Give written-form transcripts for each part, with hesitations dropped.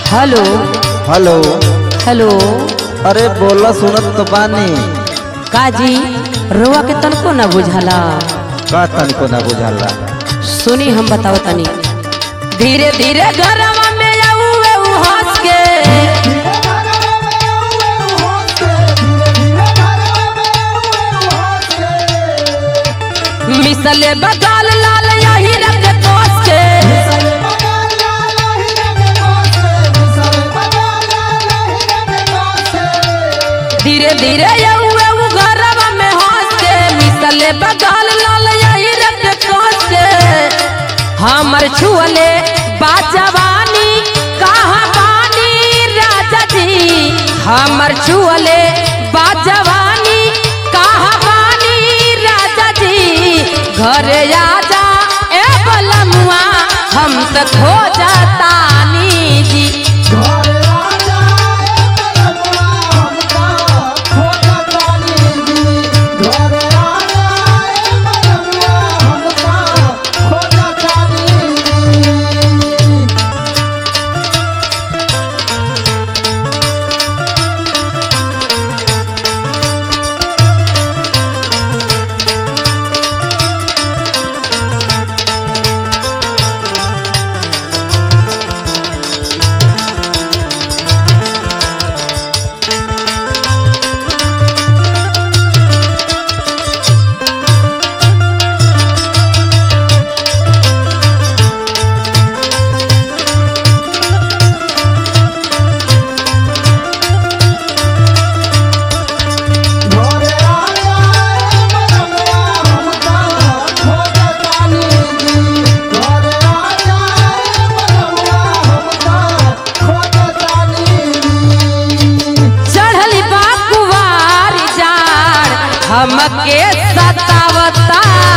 Hello hello. Hello. अरे बोला सुनत तो बानी। काजी रुआ के तनको ना बुझाला। का तनको ना बुझाला? सुनी हम बताओ तनी। धीरे धीरे घरवा में आऊए उ हंस के, मिसले बगाल लाल यही रंग तोस के, धीरे धीरे आऊए उ घरवा में हंस के, मिसले बगाल लाल यही रंग तोस के। हमर छुअले बाजवानी कहाँ बानी राजा जी, हमर छुअले बाजवानी कहाँ बानी राजा जी। घरे आजा ए बलमुआ हम तो खो जातानी जी। हमके सतावता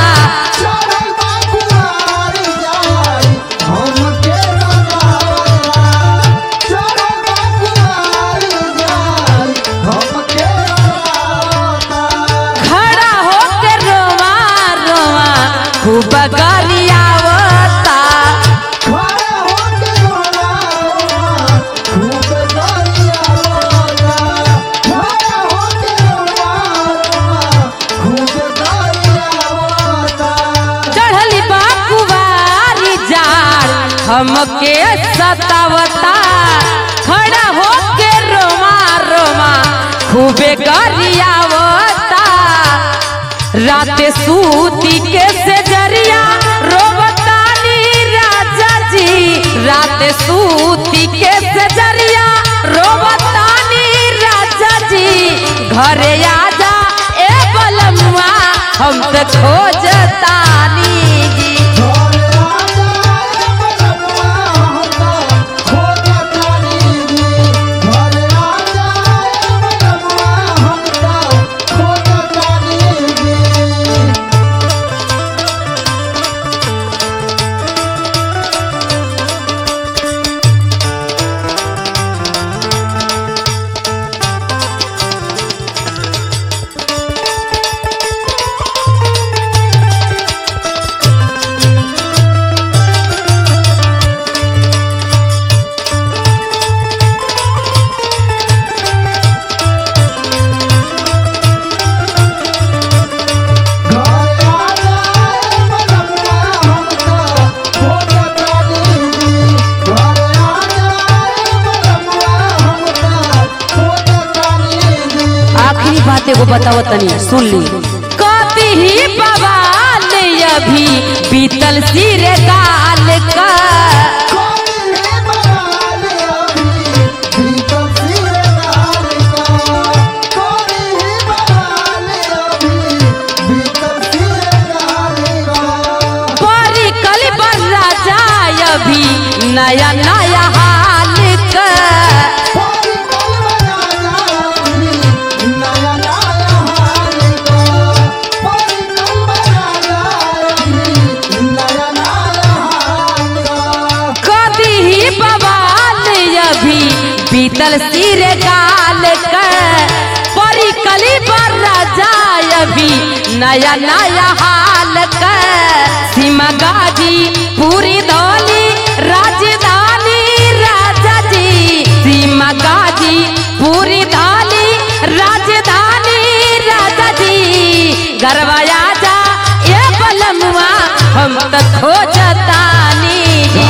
खड़ा होके रोवा रोवा खूब गरियावता, हमके सतावता खड़ा होके रोमा रोमा खूबे गरियावता। राते सूती के से जरिया रोबतानी राजा जी, राते सूती के से जरिया रोबतानी राजा जी। घरे आजा ए बलमुआ हम तो खोजतानी जी। बातें को बताओ तनी सुन ली। कति ही बवाल अभी बीतल सिर गाल का, परी कल बर्रा जाय अभी नया नया हाल का। बीतल सिर गाल का परी कली बर्रा जाय अभी नया नया हाल का। सीमा गाजी पूरी धौली राजधानी राजा जी, गरवाया जा ये बलमुआ हम तो खोजतानी जी।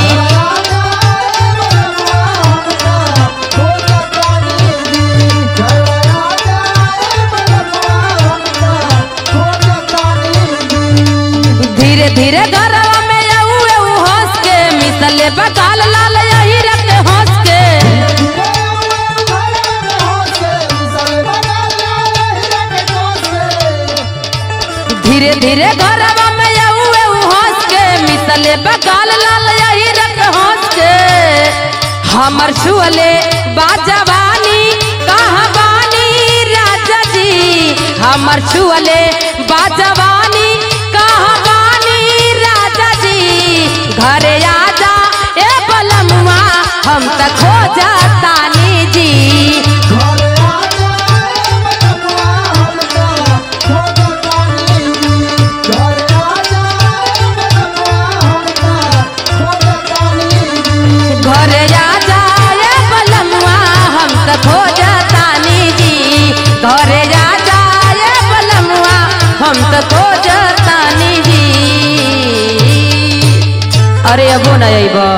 धीरे धीरे घरवा में आऊ हंस के मिसले बगाल लाल यही रखे हंस के। धीरे धीरे घरवा में आऊ हंस के मिसले बगाल लाल यही रखे हंस के। हमर छुअले बाजवानी कहाँ बानी राजा जी। हमर छुअले बाजवानी कहाँ बानी राजा जी। घरे आजा ए बलमुआ हम त खोजतानी जी। घरे आजा ए बलमुआ हम त खोजतानी जी। घरे आजा ए बलमुआ हम त खोजतानी जी। अरे अबो न अइबा।